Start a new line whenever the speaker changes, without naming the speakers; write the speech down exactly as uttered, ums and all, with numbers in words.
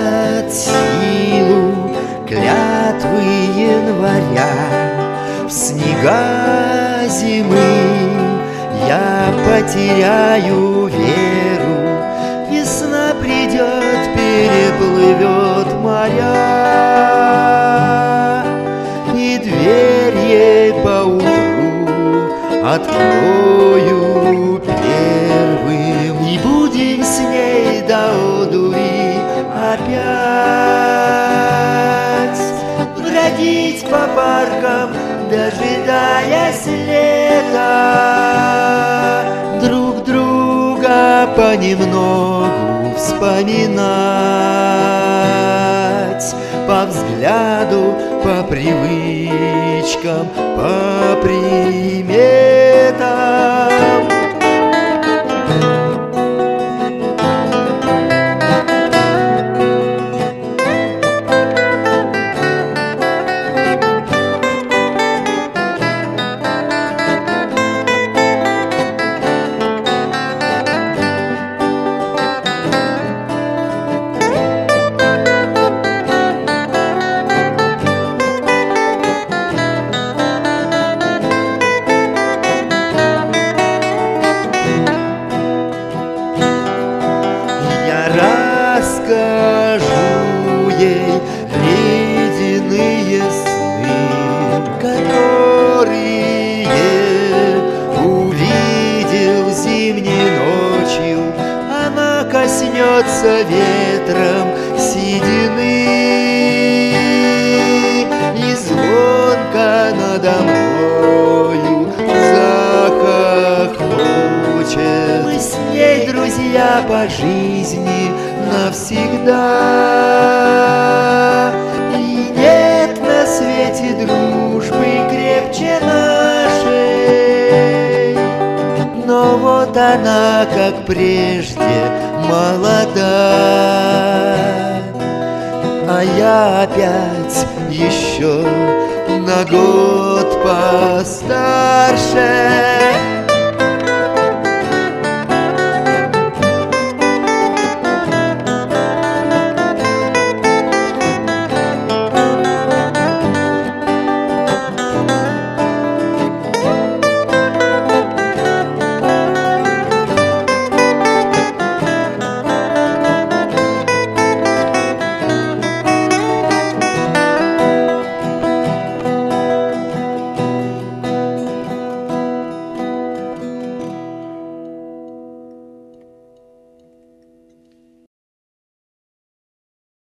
утратят силу клятвы января. В снега зимы я потеряю веру. Весна придет, переплывет моря, и дверь ей поутру открою первым. И будем с ней до одури опять бродить по паркам, дожидаясь лета, друг друга понемногу вспоминать, по взгляду, по привычкам, по приметам. Расскажу ей ледяные сны, которые увидел зимней ночью. Она коснется ветром седины, и звонко надо мною захохочет. Мы с ней друзья по жизни навсегда, и нет на свете дружбы крепче нашей. Но вот она, как прежде, молода, а я опять еще на год постарше.